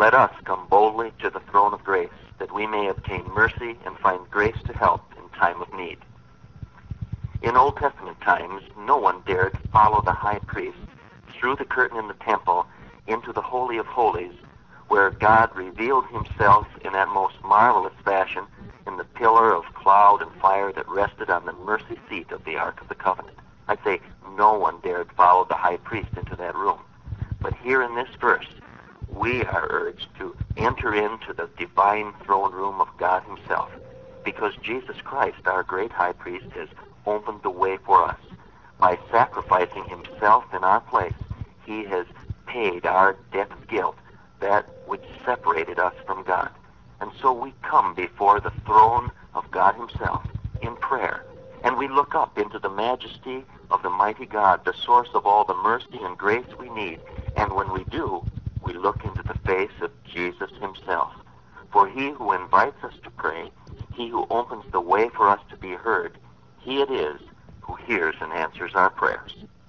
Let us come boldly to the throne of grace, that we may obtain mercy and find grace to help in time of need. In Old Testament times, no one dared follow the high priest through the curtain in the temple into the Holy of Holies, where God revealed himself in that most marvelous fashion in the pillar of cloud and fire that rested on the mercy seat of the Ark of the Covenant. I say no one dared follow the high priest into that room. But here in this verse, we are urged to enter into the divine throne room of God himself, because Jesus Christ, our great high priest, has opened the way for us. By sacrificing himself in our place, he has paid our debt of guilt, that which separated us from God. And so we come before the throne of God himself in prayer, and we look up into the majesty of the mighty God, the source of all the mercy and grace we need. And when we do, we look into the face of Jesus himself. For he who invites us to pray, he who opens the way for us to be heard, he it is who hears and answers our prayers.